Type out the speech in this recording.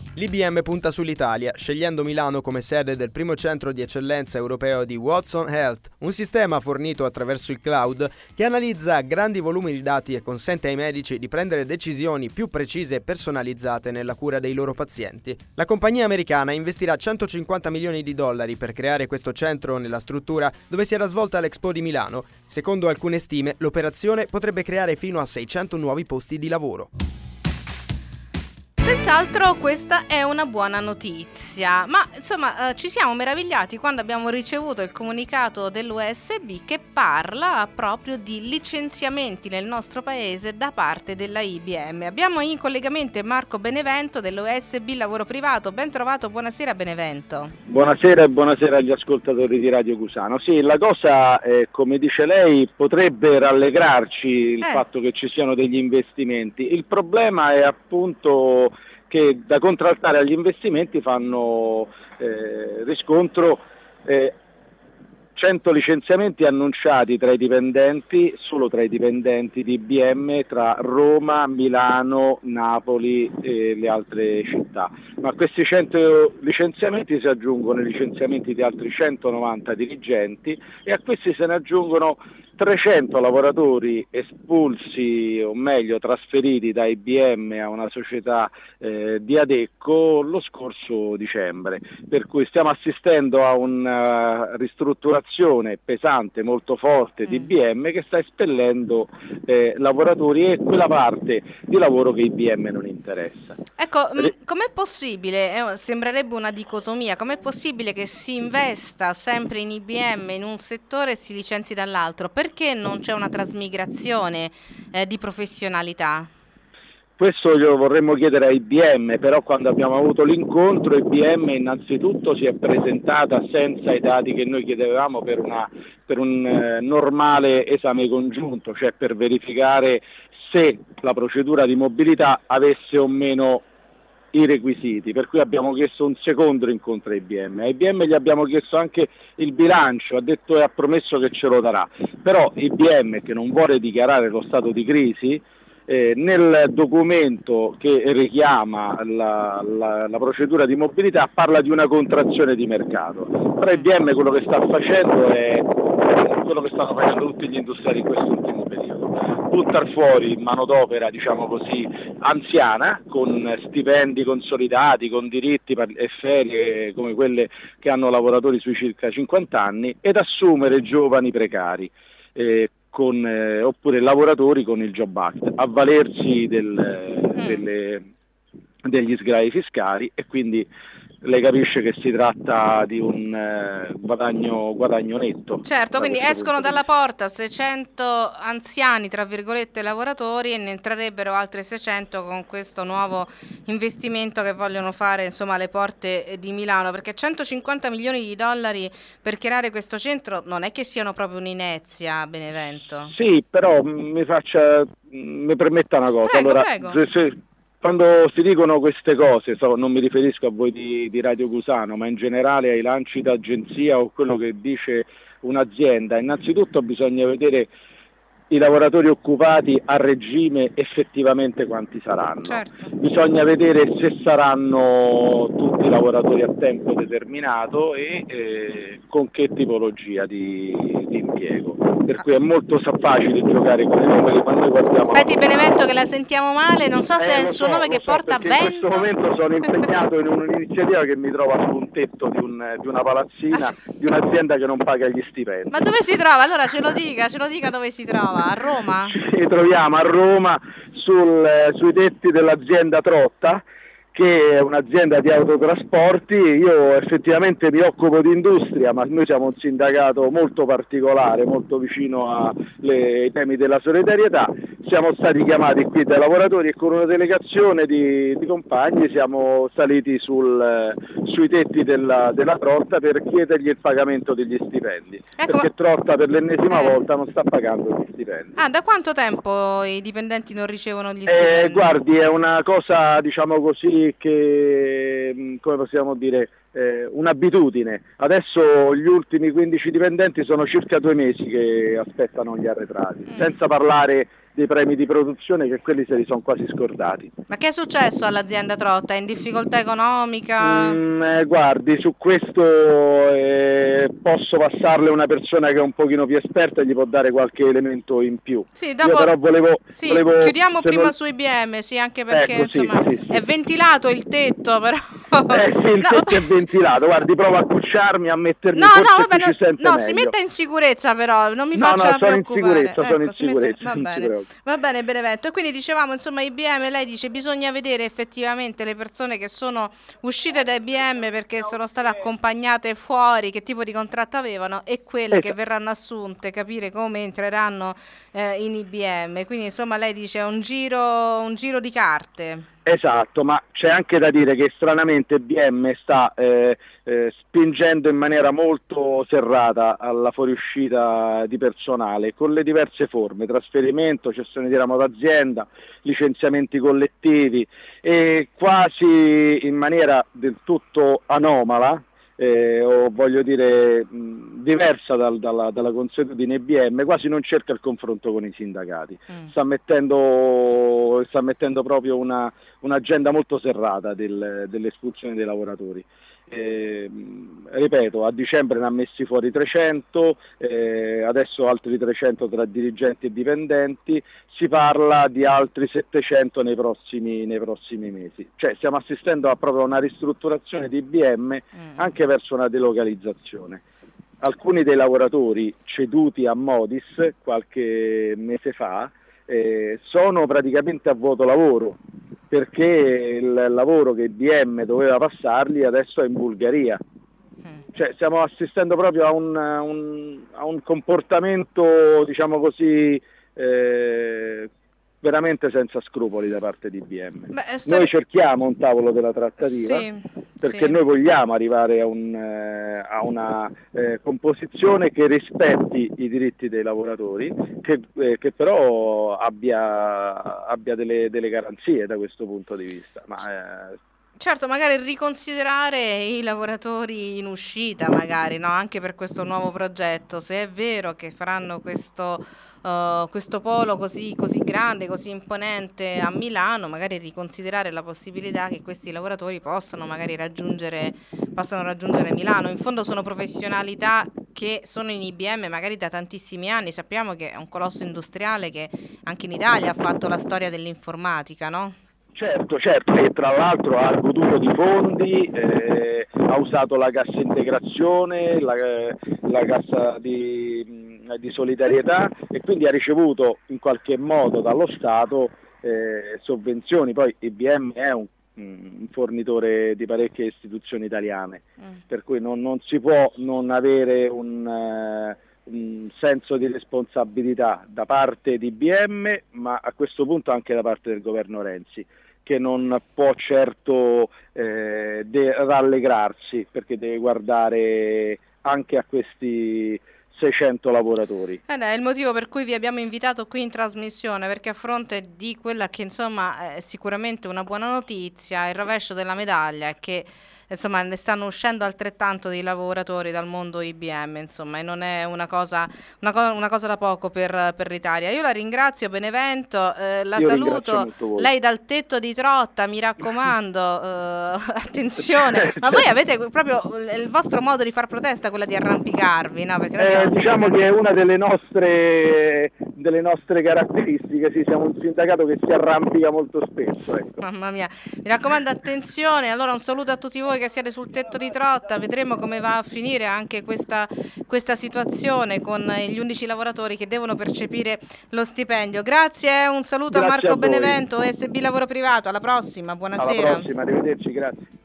L'IBM punta sull'Italia, scegliendo Milano come sede del primo centro di eccellenza europeo di Watson Health, un sistema fornito attraverso il cloud che analizza grandi volumi di dati e consente ai medici di prendere decisioni più precise e personalizzate nella cura dei loro pazienti. La compagnia americana investirà 150 milioni di dollari per creare questo centro nella struttura dove si era svolta l'Expo di Milano. Secondo alcune stime, l'operazione potrebbe creare fino a 600 nuovi posti di lavoro. Senz'altro questa è una buona notizia, ma insomma ci siamo meravigliati quando abbiamo ricevuto il comunicato dell'USB che parla proprio di licenziamenti nel nostro paese da parte della IBM. Abbiamo in collegamento Marco Benevento dell'USB Lavoro Privato. Ben trovato, buonasera Benevento. Buonasera e buonasera agli ascoltatori di Radio Cusano. Sì, la cosa, come dice lei, potrebbe rallegrarci il fatto che ci siano degli investimenti. Il problema è appunto che da contraltare agli investimenti fanno riscontro 100 licenziamenti annunciati tra i dipendenti, solo tra i dipendenti di IBM, tra Roma, Milano, Napoli e le altre città. Ma a questi 100 licenziamenti si aggiungono i licenziamenti di altri 190 dirigenti e a questi se ne aggiungono 300 lavoratori espulsi, o meglio trasferiti da IBM a una società di Adecco lo scorso dicembre, per cui stiamo assistendo a una ristrutturazione pesante, molto forte di IBM che sta espellendo lavoratori e quella parte di lavoro che IBM non interessa. Ecco, com'è possibile, sembrerebbe una dicotomia, com'è possibile che si investa sempre in IBM in un settore e si licenzi dall'altro? Perché non c'è una trasmigrazione di professionalità? Questo glielo vorremmo chiedere a IBM, però quando abbiamo avuto l'incontro IBM innanzitutto si è presentata senza i dati che noi chiedevamo per un normale esame congiunto, cioè per verificare se la procedura di mobilità avesse o meno i requisiti, per cui abbiamo chiesto un secondo incontro a IBM. A IBM gli abbiamo chiesto anche il bilancio, ha detto e ha promesso che ce lo darà, però IBM, che non vuole dichiarare lo stato di crisi, nel documento che richiama la procedura di mobilità parla di una contrazione di mercato. Però IBM quello che sta facendo è quello che stanno facendo tutti gli industriali in quest'ultimo periodo: buttare fuori manodopera, diciamo così, anziana, con stipendi consolidati, con diritti e ferie come quelle che hanno lavoratori sui circa 50 anni, ed assumere giovani precari. Oppure lavoratori con il Job Act, avvalersi degli sgravi fiscali, e quindi lei capisce che si tratta di un guadagno netto. Certo, quindi escono dalla porta 600 anziani, tra virgolette, lavoratori, e ne entrerebbero altri 600 con questo nuovo investimento che vogliono fare, insomma, alle porte di Milano, perché 150 milioni di dollari per creare questo centro non è che siano proprio un'inezia, Benevento. Sì, però mi permetta una cosa. Prego. Quando si dicono queste cose, non mi riferisco a voi di Radio Cusano, ma in generale ai lanci d'agenzia o quello che dice un'azienda, innanzitutto bisogna vedere i lavoratori occupati a regime effettivamente quanti saranno. Certo. Bisogna vedere se saranno tutti lavoratori a tempo determinato e con che tipologia di impiego. Per cui è molto facile giocare con i numeri, ma noi guardiamo... Aspetti Benevento che la sentiamo male, non so se è il suo nome che porta vento. In questo momento sono impegnato in un'iniziativa che mi trova su un tetto di una palazzina di un'azienda che non paga gli stipendi. Ma dove si trova? Allora ce lo dica dove si trova. A Roma? Ci troviamo a Roma sui tetti dell'azienda Trotta, che è un'azienda di autotrasporti. Io effettivamente mi occupo di industria, ma noi siamo un sindacato molto particolare, molto vicino ai temi della solidarietà. Siamo stati chiamati qui dai lavoratori e con una delegazione di compagni siamo saliti sui tetti della Trotta per chiedergli il pagamento degli stipendi, perché Trotta per l'ennesima volta non sta pagando gli stipendi. Da quanto tempo i dipendenti non ricevono gli stipendi? Guardi, è una cosa, diciamo così, che, come possiamo dire, un'abitudine. Adesso gli ultimi 15 dipendenti sono circa 2 mesi che aspettano gli arretrati, senza parlare dei premi di produzione, che quelli se li sono quasi scordati. Ma che è successo all'azienda Trotta? È in difficoltà economica? Guardi, su questo posso passarle una persona che è un pochino più esperta e gli può dare qualche elemento in più. Sì, dopo, io però volevo chiudiamo prima su IBM, sì, anche perché insomma è ventilato il tetto, però sì, il tetto è ventilato. Guardi, provo a cucciarmi, a mettermi si metta in sicurezza, però non mi faccia preoccupare. Sono in sicurezza. Va bene, Benevento. E quindi dicevamo, insomma, IBM, lei dice bisogna vedere effettivamente le persone che sono uscite da IBM perché sono state accompagnate fuori, che tipo di contratto avevano, e quelle che verranno assunte, capire come entreranno in IBM. Quindi insomma lei dice un giro di carte. Esatto, ma c'è anche da dire che stranamente IBM sta spingendo in maniera molto serrata alla fuoriuscita di personale con le diverse forme: trasferimento, cessione di ramo d'azienda, licenziamenti collettivi, e quasi in maniera del tutto anomala, o voglio dire diversa dalla consuetudine IBM, quasi non cerca il confronto con i sindacati. Sta mettendo proprio un'agenda molto serrata dell'espulsione dei lavoratori. Ripeto, a dicembre ne ha messi fuori 300, adesso altri 300 tra dirigenti e dipendenti, si parla di altri 700 nei prossimi mesi. Cioè stiamo assistendo a proprio una ristrutturazione di IBM anche verso una delocalizzazione. Alcuni dei lavoratori ceduti a Modis qualche mese fa sono praticamente a vuoto lavoro, perché il lavoro che IBM doveva passarli adesso è in Bulgaria. Cioè stiamo assistendo proprio a un comportamento, diciamo così, veramente senza scrupoli da parte di IBM. Noi cerchiamo un tavolo della trattativa, perché noi vogliamo arrivare a una composizione che rispetti i diritti dei lavoratori, che però abbia delle garanzie da questo punto di vista. Certo, magari riconsiderare i lavoratori in uscita, magari, no? Anche per questo nuovo progetto, se è vero che faranno questo polo così grande, così imponente a Milano, magari riconsiderare la possibilità che questi lavoratori possano raggiungere Milano. In fondo sono professionalità che sono in IBM magari da tantissimi anni. Sappiamo che è un colosso industriale che anche in Italia ha fatto la storia dell'informatica, no? Certo, e tra l'altro ha goduto di fondi, ha usato la cassa integrazione, la cassa di solidarietà, e quindi ha ricevuto in qualche modo dallo Stato sovvenzioni. Poi IBM è un fornitore di parecchie istituzioni italiane, per cui non si può non avere un senso di responsabilità da parte di IBM, ma a questo punto anche da parte del governo Renzi, che non può certo rallegrarsi, perché deve guardare anche a questi 600 lavoratori. È il motivo per cui vi abbiamo invitato qui in trasmissione, perché a fronte di quella che insomma è sicuramente una buona notizia, il rovescio della medaglia è che insomma ne stanno uscendo altrettanto dei lavoratori dal mondo IBM, insomma, e non è una cosa da poco per l'Italia. Io la ringrazio, Benevento, la saluto, lei dal tetto di Trotta, mi raccomando, attenzione, ma voi avete proprio il vostro modo di far protesta, quella di arrampicarvi, no? Perché diciamo che è una delle nostre caratteristiche, sì, siamo un sindacato che si arrampica molto spesso, ecco. Mamma mia, mi raccomando, attenzione. Allora un saluto a tutti voi che siete sul tetto di Trotta, vedremo come va a finire anche questa situazione con gli 11 lavoratori che devono percepire lo stipendio. Grazie, un saluto a Marco Benevento, OSB Lavoro Privato, alla prossima, buonasera. Alla prossima, arrivederci, grazie.